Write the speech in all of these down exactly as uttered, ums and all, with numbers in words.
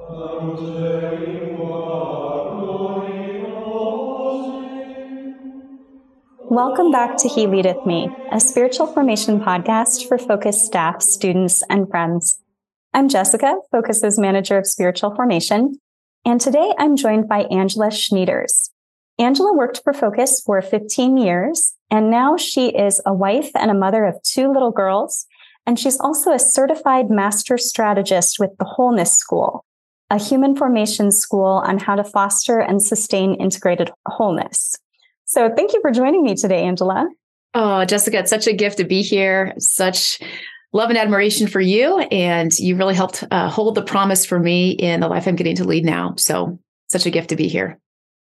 Welcome back to He Leadeth Me, a spiritual formation podcast for Focus staff, students, and friends. I'm Jessica, Focus's Manager of Spiritual Formation, and today I'm joined by Angela Schneiders. Angela worked for Focus for fifteen years, and now she is a wife and a mother of two little girls, and she's also a certified master strategist with the Wholeness School, a human formation school on how to foster and sustain integrated wholeness. So thank you for joining me today, Angela. Oh, Jessica, it's such a gift to be here. Such love and admiration for you. And you really helped uh, hold the promise for me in the life I'm getting to lead now. So such a gift to be here.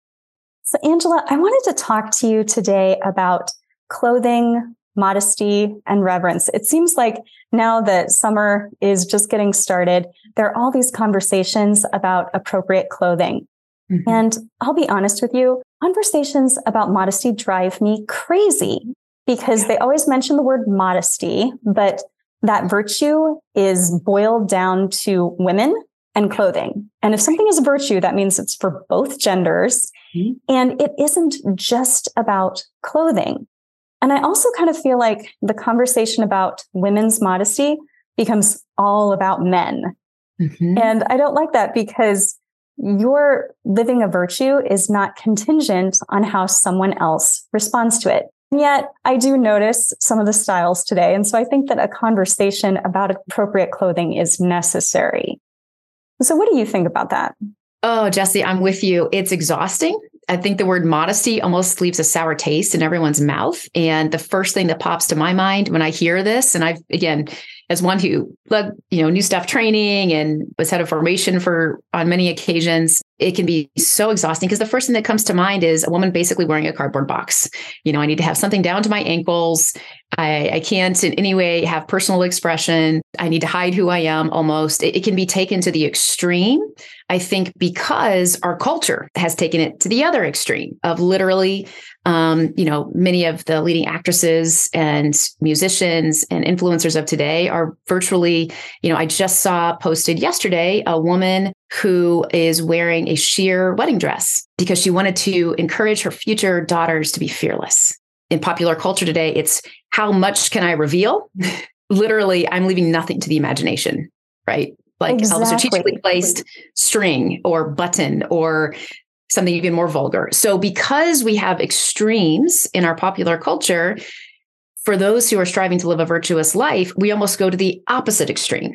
So Angela, I wanted to talk to you today about clothing, modesty, and reverence. It seems like now that summer is just getting started, there are all these conversations about appropriate clothing. Mm-hmm. And I'll be honest with you, conversations about modesty drive me crazy because yeah. they always mention the word modesty, but that virtue is boiled down to women and clothing. And if something is a virtue, that means it's for both genders. Mm-hmm. And it isn't just about clothing. And I also kind of feel like the conversation about women's modesty becomes all about men. Mm-hmm. And I don't like that because your living a virtue is not contingent on how someone else responds to it. And yet I do notice some of the styles today. And so I think that a conversation about appropriate clothing is necessary. So what do you think about that? Oh, Jessie, I'm with you. It's exhausting. I think the word modesty almost leaves a sour taste in everyone's mouth. And the first thing that pops to my mind when I hear this, and I've, again, as one who led, you know, new staff training and was head of formation for on many occasions, it can be so exhausting because the first thing that comes to mind is a woman basically wearing a cardboard box. You know, I need to have something down to my ankles. I, I can't in any way have personal expression. I need to hide who I am almost. It, it can be taken to the extreme, I think, because our culture has taken it to the other extreme of literally, um, you know, many of the leading actresses and musicians and influencers of today are virtually, you know, I just saw posted yesterday a woman who is wearing a sheer wedding dress because she wanted to encourage her future daughters to be fearless. In popular culture today, it's how much can I reveal? Literally, I'm leaving nothing to the imagination, right? Like exactly. a strategically placed string or button or something even more vulgar. So because we have extremes in our popular culture, for those who are striving to live a virtuous life, we almost go to the opposite extreme,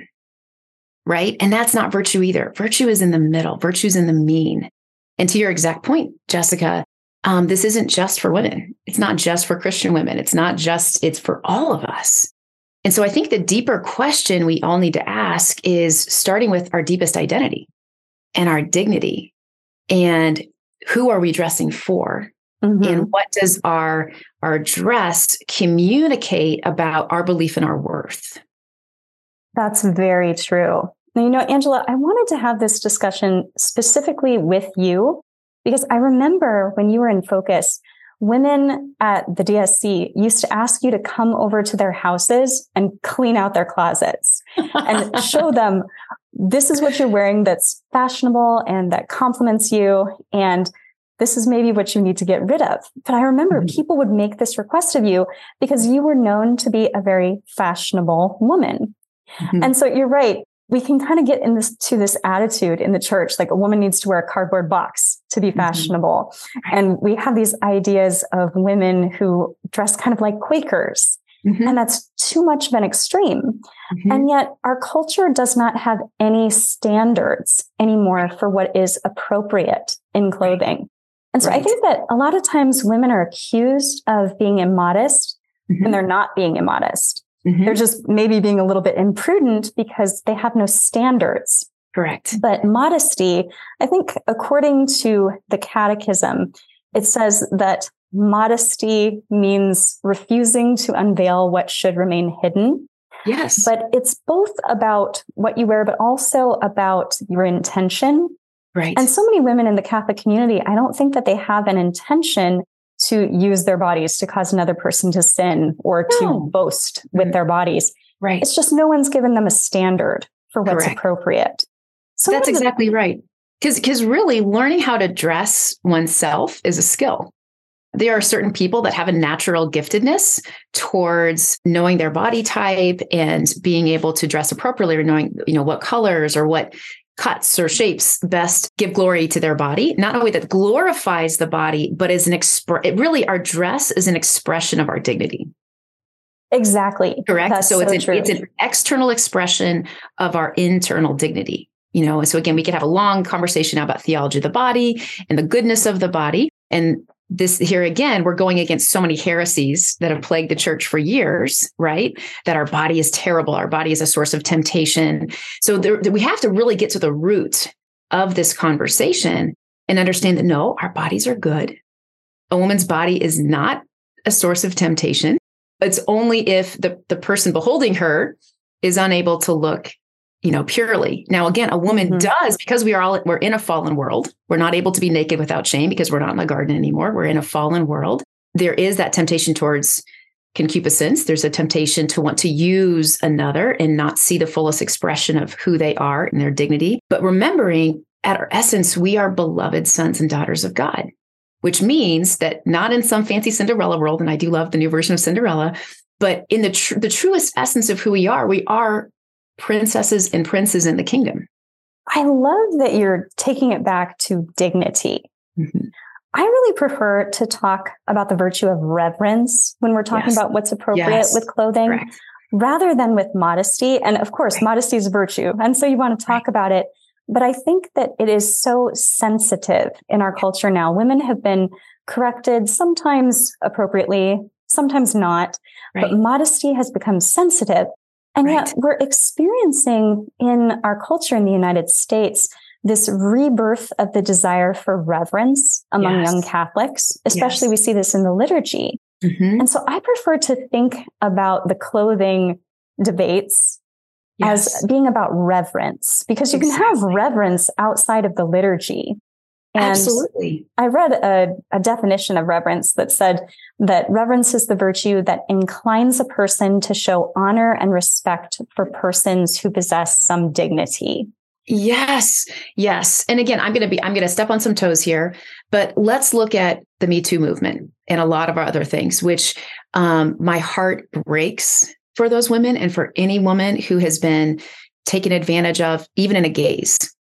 right? And that's not virtue either. Virtue is in the middle. Virtue is in the mean. And to your exact point, Jessica, um, this isn't just for women. It's not just for Christian women. It's not just, it's for all of us. And so I think the deeper question we all need to ask is starting with our deepest identity and our dignity and who are we dressing for? Mm-hmm. And what does our, our dress communicate about our belief in our worth? That's very true. Now, you know, Angela, I wanted to have this discussion specifically with you because I remember when you were in Focus, women at the D S C used to ask you to come over to their houses and clean out their closets and show them this is what you're wearing that's fashionable and that compliments you. And this is maybe what you need to get rid of. But I remember mm-hmm. people would make this request of you because you were known to be a very fashionable woman. Mm-hmm. And so you're right. We can kind of get in this to this attitude in the church, like a woman needs to wear a cardboard box to be fashionable. Mm-hmm. And we have these ideas of women who dress kind of like Quakers. Mm-hmm. And that's too much of an extreme. Mm-hmm. And yet our culture does not have any standards anymore for what is appropriate in clothing. Right. And so right. I think that a lot of times women are accused of being immodest mm-hmm. when they're not being immodest. Mm-hmm. They're just maybe being a little bit imprudent because they have no standards. Correct. But modesty, I think according to the Catechism, it says that modesty means refusing to unveil what should remain hidden. Yes. But it's both about what you wear, but also about your intention. Right. And so many women in the Catholic community, I don't think that they have an intention to use their bodies to cause another person to sin or no. to boast with their bodies. Right. It's just no one's given them a standard for what's Correct. appropriate. So That's what are the- exactly right. Because because really learning how to dress oneself is a skill. There are certain people that have a natural giftedness towards knowing their body type and being able to dress appropriately, or knowing, you know, what colors or what cuts or shapes best give glory to their body. Not only that glorifies the body, but is an exp- it really, our dress is an expression of our dignity. Exactly. Correct. That's so, it's, so an, it's an external expression of our internal dignity. You know, and so again, we could have a long conversation now about theology of the body and the goodness of the body. And this here again, we're going against so many heresies that have plagued the church for years, right? That our body is terrible. Our body is a source of temptation. So there, we have to really get to the root of this conversation and understand that no, our bodies are good. A woman's body is not a source of temptation. It's only if the, the person beholding her is unable to look, you know, purely. Now, again, a woman mm-hmm. does, because we are all, we're in a fallen world. We're not able to be naked without shame because we're not in the garden anymore. We're in a fallen world. There is that temptation towards concupiscence. There's a temptation to want to use another and not see the fullest expression of who they are and their dignity. But remembering at our essence, we are beloved sons and daughters of God, which means that not in some fancy Cinderella world, and I do love the new version of Cinderella, but in the tr- the truest essence of who we are, we are princesses and princes in the kingdom. I love that you're taking it back to dignity. Mm-hmm. I really prefer to talk about the virtue of reverence when we're talking yes. about what's appropriate yes. with clothing, Correct. rather than with modesty. And of course, right. modesty is a virtue. And so you want to talk right. about it. But I think that it is so sensitive in our culture now. Women have been corrected, sometimes appropriately, sometimes not. Right. But modesty has become sensitive. And right. yet we're experiencing in our culture in the United States this rebirth of the desire for reverence among yes. young Catholics, especially yes. we see this in the liturgy. Mm-hmm. And so I prefer to think about the clothing debates yes. as being about reverence, because you exactly. can have reverence outside of the liturgy. And Absolutely. I read a, a definition of reverence that said that reverence is the virtue that inclines a person to show honor and respect for persons who possess some dignity. Yes. Yes. And again, I'm going to be, I'm going to step on some toes here, but let's look at the Me Too movement and a lot of our other things, which um, my heart breaks for those women and for any woman who has been taken advantage of, even in a gaze.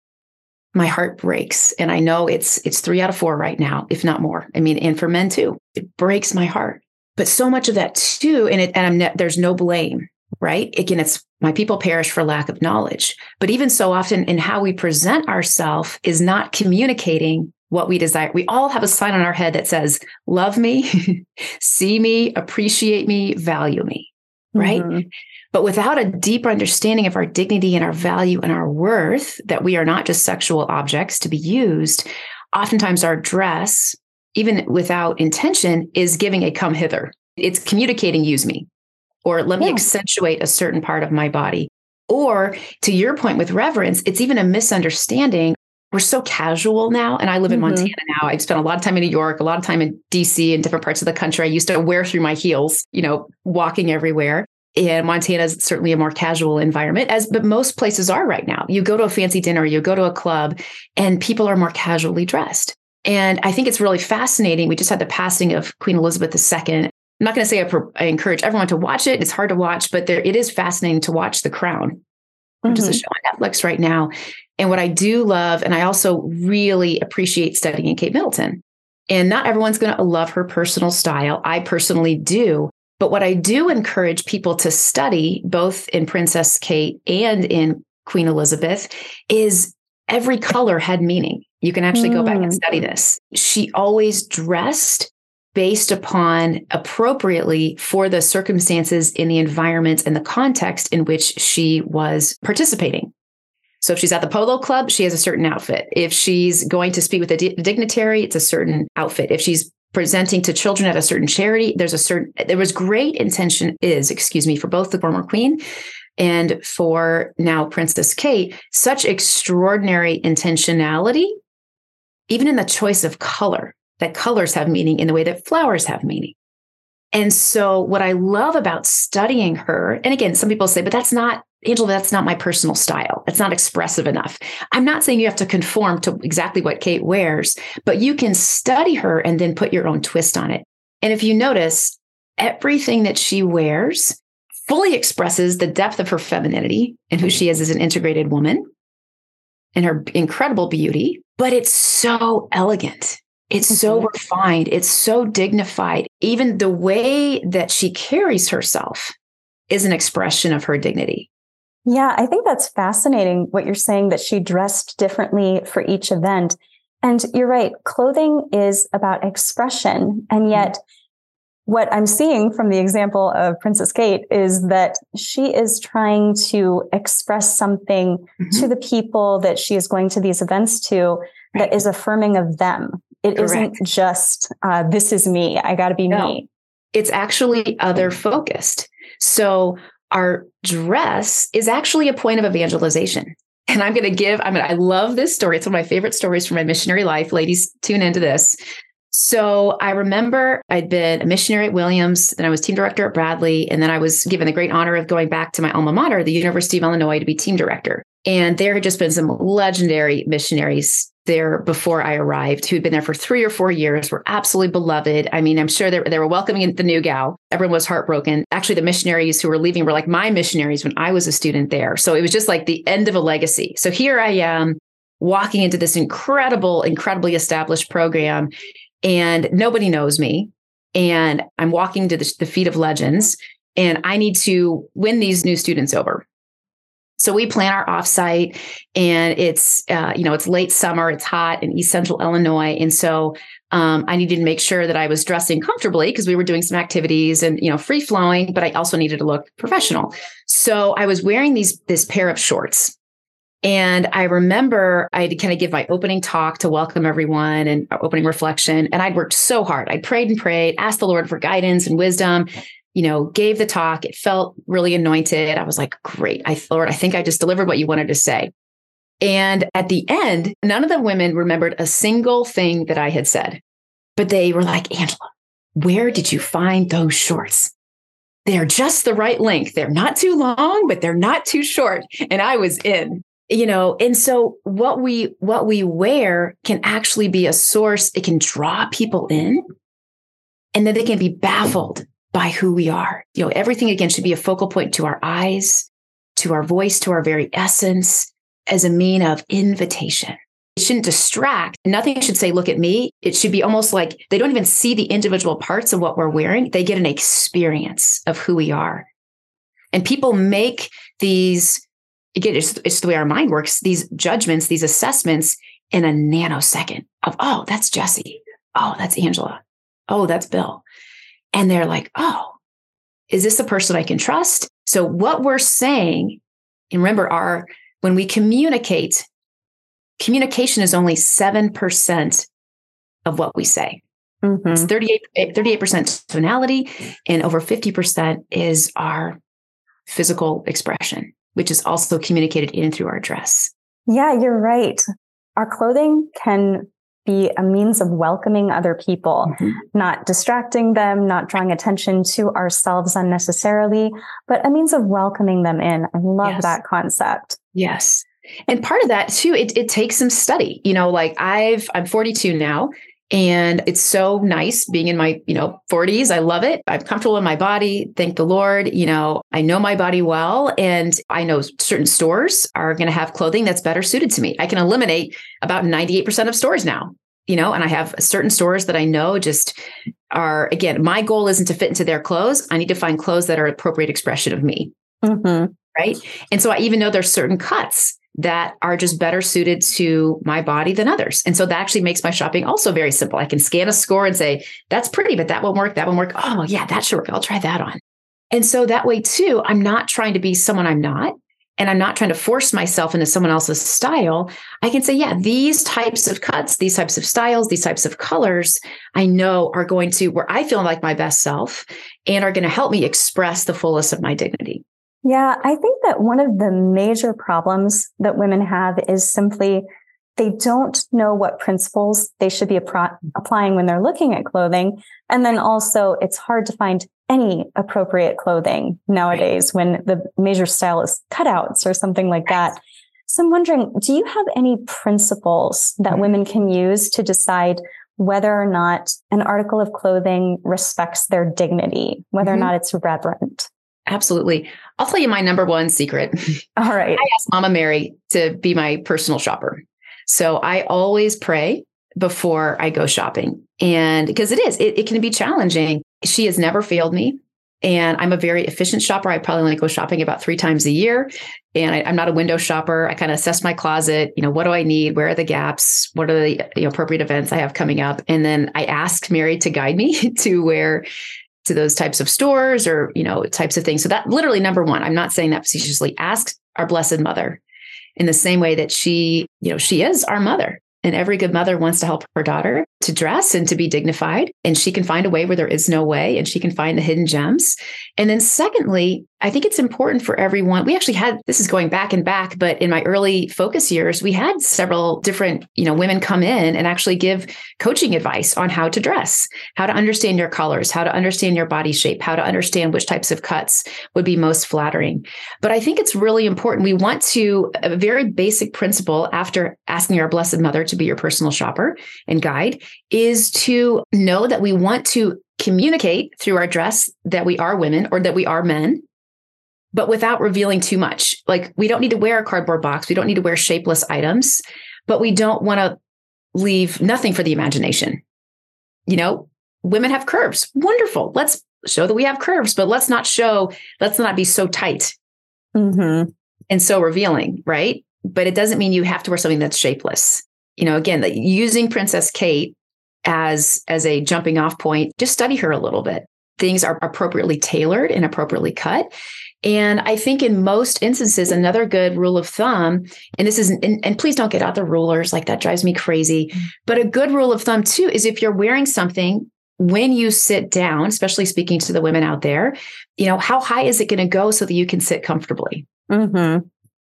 My heart breaks. And I know it's it's three out of four right now, if not more. I mean, and for men too, it breaks my heart. But so much of that too, and it and I'm ne- there's no blame, right? Again, it's my people perish for lack of knowledge. But even so often in how we present ourselves is not communicating what we desire. We all have a sign on our head that says, love me, see me, appreciate me, value me, right? Mm-hmm. But without a deeper understanding of our dignity and our value and our worth, that we are not just sexual objects to be used, oftentimes our dress, even without intention, is giving a come hither. It's communicating, use me, or let me yeah. accentuate a certain part of my body. Or to your point with reverence, it's even a misunderstanding. We're so casual now. And I live in mm-hmm. Montana now. I've spent a lot of time in New York, a lot of time in D C and different parts of the country. I used to wear through my heels, you know, walking everywhere. And Montana is certainly a more casual environment, as but most places are right now. You go to a fancy dinner, you go to a club, and people are more casually dressed. And I think it's really fascinating. We just had the passing of Queen Elizabeth the Second. I'm not going to say I, pro- I encourage everyone to watch it. It's hard to watch, but there, it is fascinating to watch The Crown, which mm-hmm. is a show on Netflix right now. And what I do love, and I also really appreciate studying Kate Middleton. And not everyone's going to love her personal style. I personally do. But what I do encourage people to study, both in Princess Kate and in Queen Elizabeth, is every color had meaning. You can actually mm. go back and study this. She always dressed based upon appropriately for the circumstances in the environment and the context in which she was participating. So if she's at the polo club, she has a certain outfit. If she's going to speak with a di- dignitary, it's a certain outfit. If she's presenting to children at a certain charity, there's a certain, there was great intention is, excuse me, for both the former queen and for now Princess Kate, such extraordinary intentionality, even in the choice of color, that colors have meaning in the way that flowers have meaning. And so what I love about studying her, and again, some people say, but that's not, Angela, that's not my personal style. It's not expressive enough. I'm not saying you have to conform to exactly what Kate wears, but you can study her and then put your own twist on it. And if you notice, everything that she wears fully expresses the depth of her femininity and who she is as an integrated woman and her incredible beauty, but it's so elegant. It's so refined. It's so dignified. Even the way that she carries herself is an expression of her dignity. Yeah, I think that's fascinating what you're saying, that she dressed differently for each event. And you're right, clothing is about expression. And yet mm-hmm. what I'm seeing from the example of Princess Kate is that she is trying to express something mm-hmm. to the people that she is going to these events to that is affirming of them. It Correct. Isn't just, uh, this is me. I got to be no, me. It's actually other focused. So our dress is actually a point of evangelization. And I'm going to give, I mean, I love this story. It's one of my favorite stories from my missionary life. Ladies, tune into this. So I remember I'd been a missionary at Williams, then I was team director at Bradley, and then I was given the great honor of going back to my alma mater, the University of Illinois, to be team director. And there had just been some legendary missionaries there before I arrived, who'd been there for three or four years, were absolutely beloved. I mean, I'm sure they, they were welcoming the new gal. Everyone was heartbroken. Actually, the missionaries who were leaving were like my missionaries when I was a student there. So it was just like the end of a legacy. So here I am walking into this incredible, incredibly established program, and nobody knows me. And I'm walking to the, the feet of legends, and I need to win these new students over. So we plan our offsite, and it's, uh, you know, it's late summer, it's hot in East Central Illinois. And so um, I needed to make sure that I was dressing comfortably because we were doing some activities and, you know, free flowing, but I also needed to look professional. So I was wearing these, this pair of shorts. And I remember I had to kind of give my opening talk to welcome everyone and opening reflection. And I'd worked so hard. I prayed and prayed, asked the Lord for guidance and wisdom, you know, gave the talk. It felt really anointed. I was like, great. I Lord, I think I just delivered what you wanted to say. And at the end, none of the women remembered a single thing that I had said, but they were like, Angela, where did you find those shorts? They're just the right length. They're not too long, but they're not too short. And I was in. You know, and so what we what we wear can actually be a source. It can draw people in, and then they can be baffled by who we are. You know, everything again should be a focal point to our eyes, to our voice, to our very essence, as a mean of invitation. It shouldn't distract. Nothing should say, look at me. It should be almost like they don't even see the individual parts of what we're wearing. They get an experience of who we are. And people make these, again, it's, it's the way our mind works, these judgments, these assessments in a nanosecond of, oh, that's Jesse. Oh, that's Angela. Oh, that's Bill. And they're like, oh, is this a person I can trust? So what we're saying, and remember, our when we communicate, communication is only seven percent of what we say. Mm-hmm. It's thirty-eight, thirty-eight percent tonality, and over fifty percent is our physical expression, which is also communicated in through our dress. Yeah, you're right. Our clothing can be a means of welcoming other people, mm-hmm. not distracting them, not drawing attention to ourselves unnecessarily, but a means of welcoming them in. I love yes. that concept. Yes. And part of that too, it, it takes some study. You know, like I've, I'm forty-two now, and it's so nice being in my, you know, forties. I love it. I'm comfortable in my body. Thank the Lord. You know, I know my body well. And I know certain stores are going to have clothing that's better suited to me. I can eliminate about ninety-eight percent of stores now, you know, and I have certain stores that I know just are, again, my goal isn't to fit into their clothes. I need to find clothes that are appropriate expression of me. Mm-hmm. Right. And so I even know there's certain cuts that are just better suited to my body than others. And so that actually makes my shopping also very simple. I can scan a score and say, that's pretty, but that won't work. That won't work. Oh yeah, that should work. I'll try that on. And so that way too, I'm not trying to be someone I'm not, and I'm not trying to force myself into someone else's style. I can say, yeah, these types of cuts, these types of styles, these types of colors, I know are going to, where I feel like my best self and are going to help me express the fullest of my dignity. Yeah, I think that one of the major problems that women have is simply they don't know what principles they should be appro- applying when they're looking at clothing. And then also it's hard to find any appropriate clothing nowadays when the major style is cutouts or something like that. So I'm wondering, do you have any principles that women can use to decide whether or not an article of clothing respects their dignity, whether mm-hmm. or not it's reverent? Absolutely. I'll tell you my number one secret. All right. I asked Mama Mary to be my personal shopper. So I always pray before I go shopping. And because it is, it, it can be challenging. She has never failed me. And I'm a very efficient shopper. I probably only go shopping about three times a year. And I, I'm not a window shopper. I kind of assess my closet. You know, what do I need? Where are the gaps? What are the you know, appropriate events I have coming up? And then I asked Mary to guide me to where to those types of stores or, you know, types of things. So that literally number one, I'm not saying that facetiously. Ask our Blessed Mother in the same way that she, you know, she is our mother. And every good mother wants to help her daughter to dress and to be dignified. And she can find a way where there is no way, and she can find the hidden gems. And then secondly, I think it's important for everyone. We actually had, this is going back and back, but in my early focus years, we had several different, you know, women come in and actually give coaching advice on how to dress, how to understand your colors, how to understand your body shape, how to understand which types of cuts would be most flattering. But I think it's really important. We want to, a very basic principle after asking our Blessed Mother to be your personal shopper and guide is to know that we want to communicate through our dress that we are women or that we are men, but without revealing too much. Like, we don't need to wear a cardboard box. We don't need to wear shapeless items, but we don't want to leave nothing for the imagination. You know, women have curves. Wonderful. Let's show that we have curves, but let's not show, let's not be so tight mm-hmm. and so revealing, right? But it doesn't mean you have to wear something that's shapeless. You know, again, like using Princess Kate as, as a jumping off point, just study her a little bit. Things are appropriately tailored and appropriately cut. And I think in most instances, another good rule of thumb, and this is, and, and please don't get out the rulers, like that drives me crazy. But a good rule of thumb too, is if you're wearing something, when you sit down, especially speaking to the women out there, you know, how high is it going to go so that you can sit comfortably? Mm-hmm.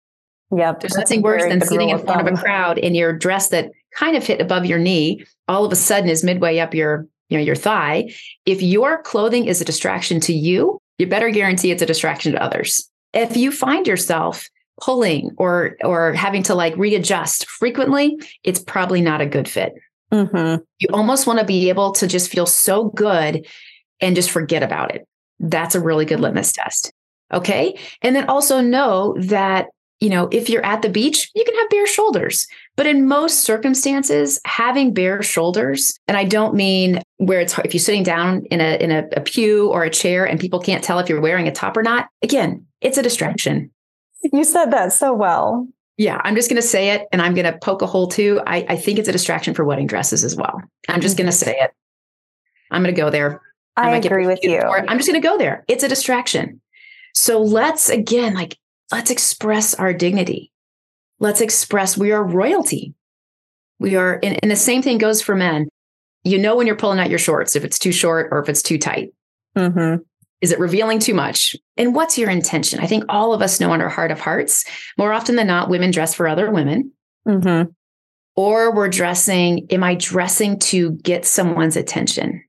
Yep. There's nothing worse than sitting in front of a crowd in your dress that kind of hit above your knee, all of a sudden is midway up your, you know, your thigh. If your clothing is a distraction to you, you better guarantee it's a distraction to others. If you find yourself pulling or or having to like readjust frequently, it's probably not a good fit. Mm-hmm. You almost want to be able to just feel so good and just forget about it. That's a really good litmus test. Okay. And then also know that, you know, if you're at the beach, you can have bare shoulders. But in most circumstances, having bare shoulders, and I don't mean where it's if you're sitting down in a in a, a pew or a chair and people can't tell if you're wearing a top or not. Again, it's a distraction. You said that so well. Yeah, I'm just going to say it, and I'm going to poke a hole too. I, I think it's a distraction for wedding dresses as well. I'm just mm-hmm. going to say it. I'm going to go there. I, I agree with you. I'm just going to go there. It's a distraction. So let's, again, like, let's express our dignity. Let's express we are royalty. We are, and, and the same thing goes for men. You know when you're pulling out your shorts, if it's too short or if it's too tight. Mm-hmm. Is it revealing too much? And what's your intention? I think all of us know in our heart of hearts, more often than not, women dress for other women. Mm-hmm. Or we're dressing, am I dressing to get someone's attention?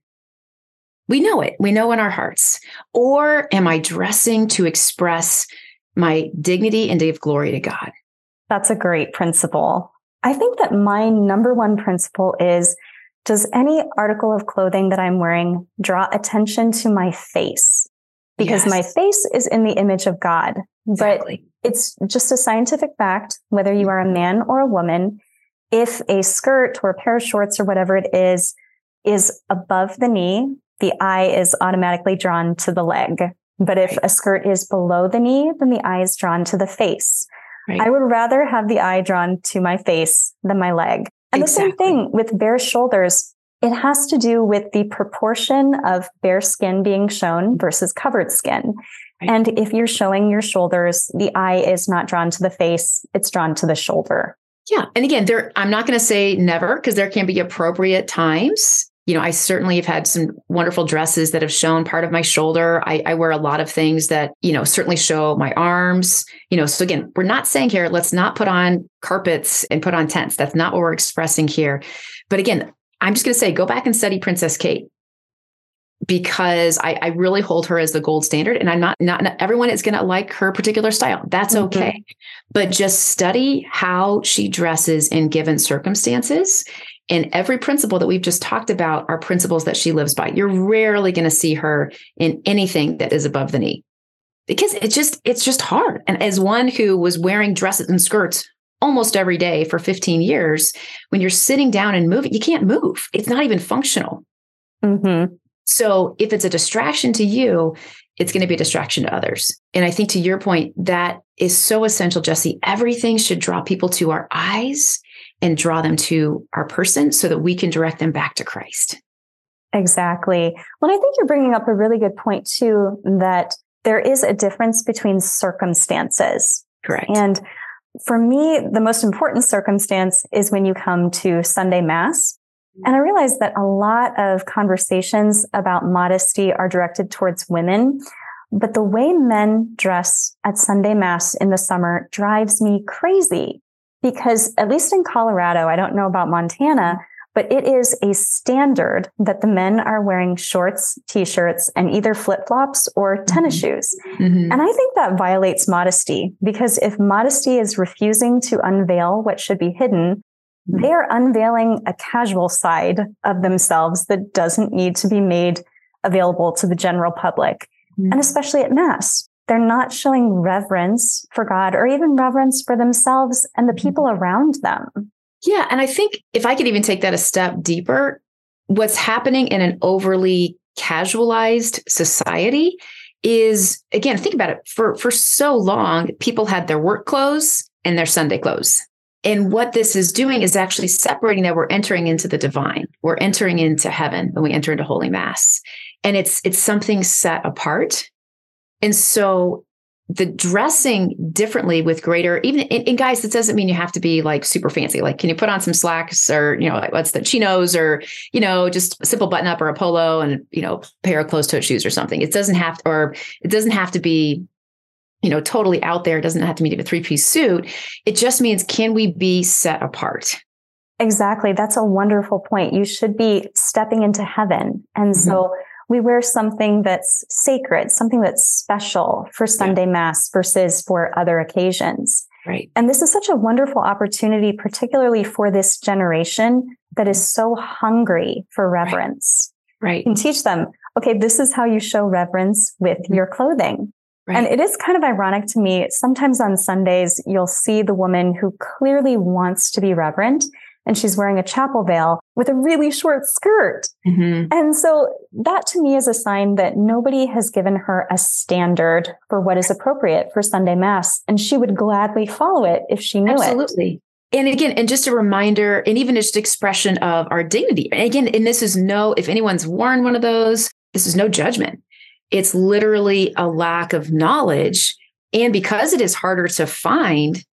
We know it. We know in our hearts. Or am I dressing to express my dignity and to give glory to God? That's a great principle. I think that my number one principle is, does any article of clothing that I'm wearing draw attention to my face? Because yes. my face is in the image of God. Exactly. But it's just a scientific fact, whether you are a man or a woman, if a skirt or a pair of shorts or whatever it is, is above the knee, the eye is automatically drawn to the leg. But if a skirt is below the knee, then the eye is drawn to the face. Right. I would rather have the eye drawn to my face than my leg. And exactly. the same thing with bare shoulders. It has to do with the proportion of bare skin being shown versus covered skin. Right. And if you're showing your shoulders, the eye is not drawn to the face, it's drawn to the shoulder. Yeah. And again, there, I'm not going to say never, because there can be appropriate times You know, I certainly have had some wonderful dresses that have shown part of my shoulder. I, I wear a lot of things that, you know, certainly show my arms, you know, so again, we're not saying here, let's not put on carpets and put on tents. That's not what we're expressing here. But again, I'm just going to say, go back and study Princess Kate, because I, I really hold her as the gold standard, and I'm not, not, not everyone is going to like her particular style. That's mm-hmm. okay. But just study how she dresses in given circumstances. And every principle that we've just talked about are principles that she lives by. You're rarely going to see her in anything that is above the knee, because it's just, it's just hard. And as one who was wearing dresses and skirts almost every day for fifteen years, when you're sitting down and moving, you can't move. It's not even functional. Mm-hmm. So if it's a distraction to you, it's going to be a distraction to others. And I think to your point, that is so essential, Jessie. Everything should draw people to our eyes and draw them to our person so that we can direct them back to Christ. Exactly. Well, I think you're bringing up a really good point too, that there is a difference between circumstances. Correct. And for me, the most important circumstance is when you come to Sunday Mass. And I realize that a lot of conversations about modesty are directed towards women, but the way men dress at Sunday Mass in the summer drives me crazy. Because at least in Colorado, I don't know about Montana, but it is a standard that the men are wearing shorts, t-shirts, and either flip-flops or tennis mm-hmm. shoes. Mm-hmm. And I think that violates modesty, because if modesty is refusing to unveil what should be hidden, mm-hmm. they are unveiling a casual side of themselves that doesn't need to be made available to the general public, mm-hmm. and especially at Mass. They're not showing reverence for God or even reverence for themselves and the people around them. Yeah. And I think if I could even take that a step deeper, what's happening in an overly casualized society is, again, think about it. For, for so long, people had their work clothes and their Sunday clothes. And what this is doing is actually separating that we're entering into the divine. We're entering into heaven when we enter into Holy Mass. And it's it's something set apart. And so the dressing differently with greater, even and, and guys, that doesn't mean you have to be like super fancy. Like, can you put on some slacks or, you know, like what's the chinos or, you know, just a simple button up or a polo and, you know, pair of closed toed shoes or something. It doesn't have to, or it doesn't have to be, you know, totally out there. It doesn't have to be a three piece suit. It just means, can we be set apart? Exactly. That's a wonderful point. You should be stepping into heaven. And mm-hmm. so we wear something that's sacred, something that's special for Sunday yeah. Mass versus for other occasions. Right. And this is such a wonderful opportunity, particularly for this generation that is so hungry for reverence. Right. right. And teach them, okay, this is how you show reverence with mm-hmm. your clothing. Right. And it is kind of ironic to me. Sometimes on Sundays, you'll see the woman who clearly wants to be reverent, and she's wearing a chapel veil with a really short skirt. Mm-hmm. And so that to me is a sign that nobody has given her a standard for what is appropriate for Sunday Mass. And she would gladly follow it if she knew Absolutely. it. Absolutely. And again, and just a reminder, and even just expression of our dignity. And again, and this is no, if anyone's worn one of those, this is no judgment. It's literally a lack of knowledge. And because it is harder to find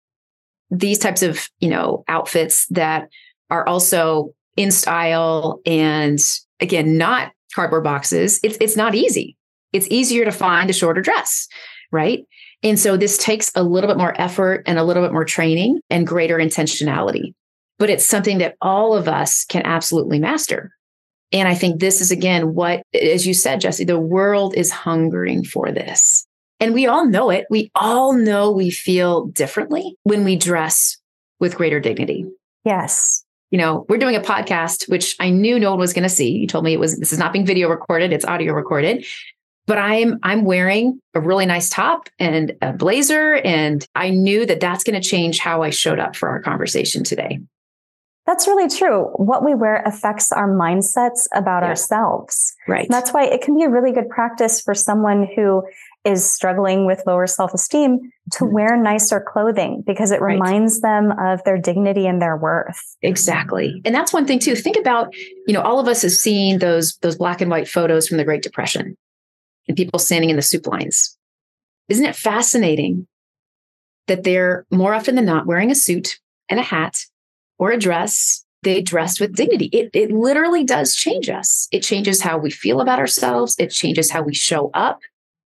these types of, you know, outfits that are also in style and, again, not cardboard boxes, it's it's not easy. It's easier to find a shorter dress, right? And so this takes a little bit more effort and a little bit more training and greater intentionality. But it's something that all of us can absolutely master. And I think this is, again, what, as you said, Jessie, the world is hungering for this. And we all know it. We all know we feel differently when we dress with greater dignity. Yes. You know, we're doing a podcast, which I knew no one was going to see. You told me it was, this is not being video recorded, it's audio recorded. But I'm, I'm wearing a really nice top and a blazer. And I knew that that's going to change how I showed up for our conversation today. That's really true. What we wear affects our mindsets about yeah. ourselves. Right. And that's why it can be a really good practice for someone who is struggling with lower self-esteem to mm-hmm. wear nicer clothing, because it right. reminds them of their dignity and their worth. Exactly. And that's one thing too. Think about, you know, all of us have seen those, those black and white photos from the Great Depression and people standing in the soup lines. Isn't it fascinating that they're more often than not wearing a suit and a hat or a dress they dressed with dignity. It, it literally does change us. It changes how we feel about ourselves. It changes how we show up.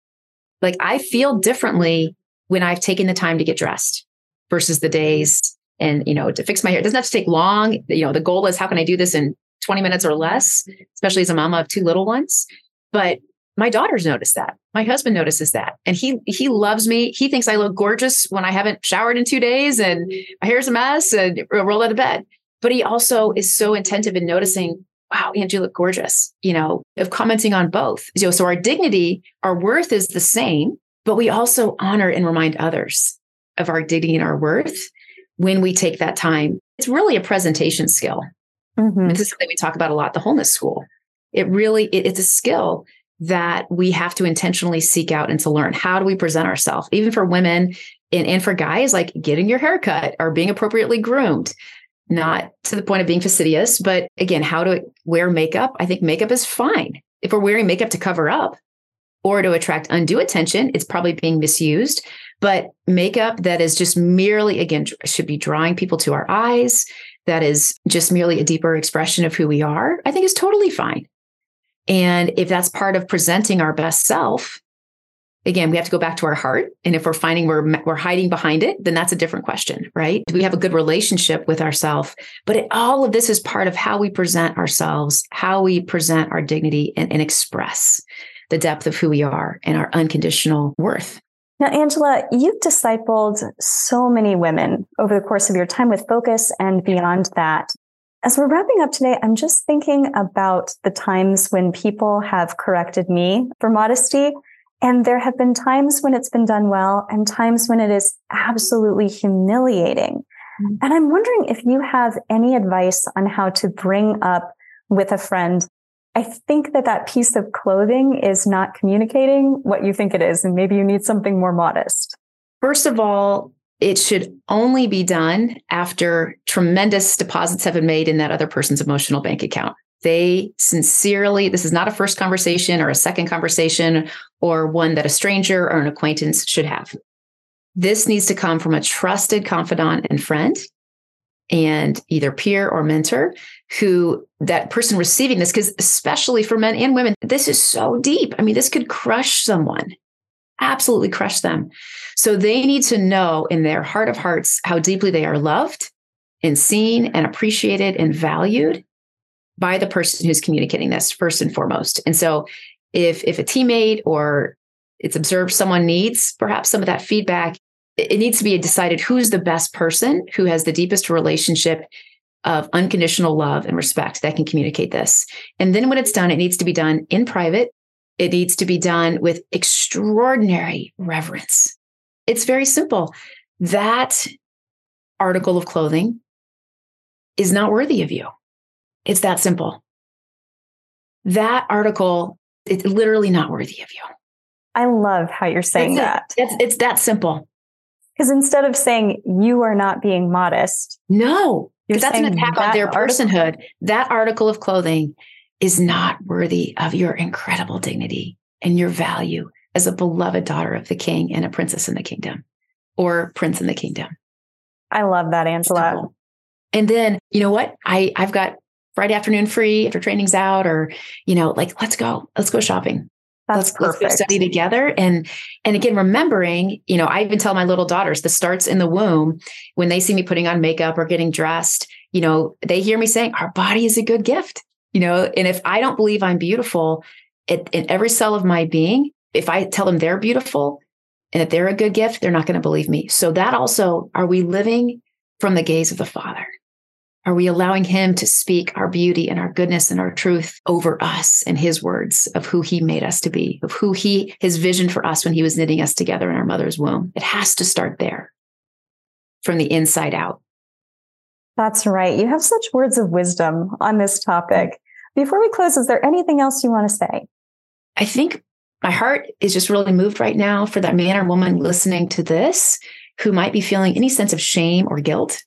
Like I feel differently when I've taken the time to get dressed versus the days and, you know, to fix my hair. It doesn't have to take long. You know, the goal is how can I do this in twenty minutes or less, especially as a mama of two little ones. But my daughters notice that. My husband notices that. And he he loves me. He thinks I look gorgeous when I haven't showered in two days and my hair's a mess and roll out of bed. But he also is so attentive in noticing, wow, Angie, you look gorgeous, you know, of commenting on both. So, so our dignity, our worth is the same, but we also honor and remind others of our dignity and our worth when we take that time. It's really a presentation skill. Mm-hmm. This is something we talk about a lot, the wholeness school. It really, it, it's a skill that we have to intentionally seek out and to learn. How do we present ourselves? Even for women and, and for guys, like getting your hair cut or being appropriately groomed, not to the point of being fastidious, but again, how to wear makeup. I think makeup is fine. If we're wearing makeup to cover up or to attract undue attention, it's probably being misused. But makeup that is just merely, again, should be drawing people to our eyes, that is just merely a deeper expression of who we are, I think is totally fine. And if that's part of presenting our best self, again, we have to go back to our heart. And if we're finding we're, we're hiding behind it, then that's a different question, right? Do we have a good relationship with ourselves? But it, all of this is part of how we present ourselves, how we present our dignity and, and express the depth of who we are and our unconditional worth. Now, Angela, you've discipled so many women over the course of your time with Focus and beyond that. As we're wrapping up today, I'm just thinking about the times when people have corrected me for modesty. And there have been times when it's been done well and times when it is absolutely humiliating. Mm-hmm. And I'm wondering if you have any advice on how to bring up with a friend. I think that that piece of clothing is not communicating what you think it is, and maybe you need something more modest. First of all, it should only be done after tremendous deposits have been made in that other person's emotional bank account. They sincerely, this is not a first conversation or a second conversation or one that a stranger or an acquaintance should have. This needs to come from a trusted confidant and friend and either peer or mentor who that person receiving this, because especially for men and women, this is so deep. I mean, this could crush someone, absolutely crush them. So they need to know in their heart of hearts how deeply they are loved and seen and appreciated and valued by the person who's communicating this first and foremost. And so if, if a teammate or it's observed someone needs perhaps some of that feedback, it needs to be decided who's the best person who has the deepest relationship of unconditional love and respect that can communicate this. And then when it's done, it needs to be done in private. It needs to be done with extraordinary reverence. It's very simple. That article of clothing is not worthy of you. It's that simple. That article, it's literally not worthy of you. I love how you're saying That's that. It. It's, it's that simple. Because instead of saying you are not being modest, no, that's an attack on their article, personhood. That article of clothing is not worthy of your incredible dignity and your value as a beloved daughter of the king and a princess in the kingdom or prince in the kingdom. I love that, Angela. Simple. And then, you know what? I, I've got Friday afternoon free after training's out, or, you know, like, let's go, let's go shopping. That's let's, perfect. Let's go study together. And, and again, remembering, you know, I even tell my little daughters, this starts in the womb when they see me putting on makeup or getting dressed, you know, they hear me saying our body is a good gift, you know, and if I don't believe I'm beautiful it, in every cell of my being, if I tell them they're beautiful and that they're a good gift, they're not going to believe me. So that also, are we living from the gaze of the Father? Are we allowing him to speak our beauty and our goodness and our truth over us and his words of who he made us to be, of who he, his vision for us when he was knitting us together in our mother's womb? It has to start there, from the inside out. That's right. You have such words of wisdom on this topic. Before we close, is there anything else you want to say? I think my heart is just really moved right now for that man or woman listening to this who might be feeling any sense of shame or guilt,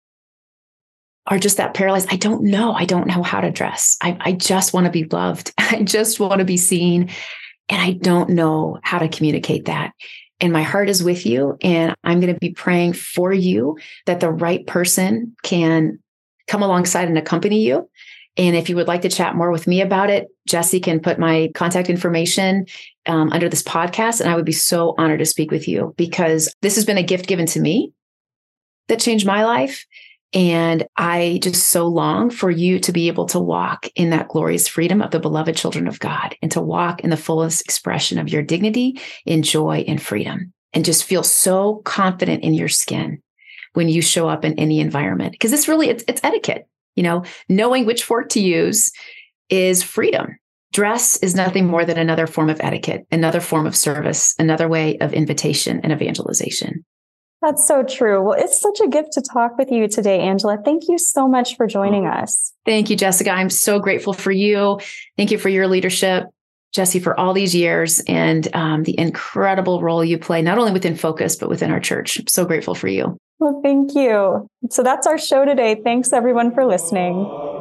or just that paralyzed. I don't know. I don't know how to dress. I, I just want to be loved. I just want to be seen. And I don't know how to communicate that. And my heart is with you. And I'm going to be praying for you that the right person can come alongside and accompany you. And if you would like to chat more with me about it, Jesse can put my contact information um, under this podcast. And I would be so honored to speak with you, because this has been a gift given to me that changed my life. And I just so long for you to be able to walk in that glorious freedom of the beloved children of God, and to walk in the fullest expression of your dignity, in joy and freedom, and just feel so confident in your skin when you show up in any environment. Because it's really, it's, it's etiquette. You know, knowing which fork to use is freedom. Dress is nothing more than another form of etiquette, another form of service, another way of invitation and evangelization. That's so true. Well, it's such a gift to talk with you today, Angela. Thank you so much for joining us. Thank you, Jessica. I'm so grateful for you. Thank you for your leadership, Jesse, for all these years, and um, the incredible role you play, not only within Focus, but within our church. I'm so grateful for you. Well, thank you. So that's our show today. Thanks, everyone, for listening.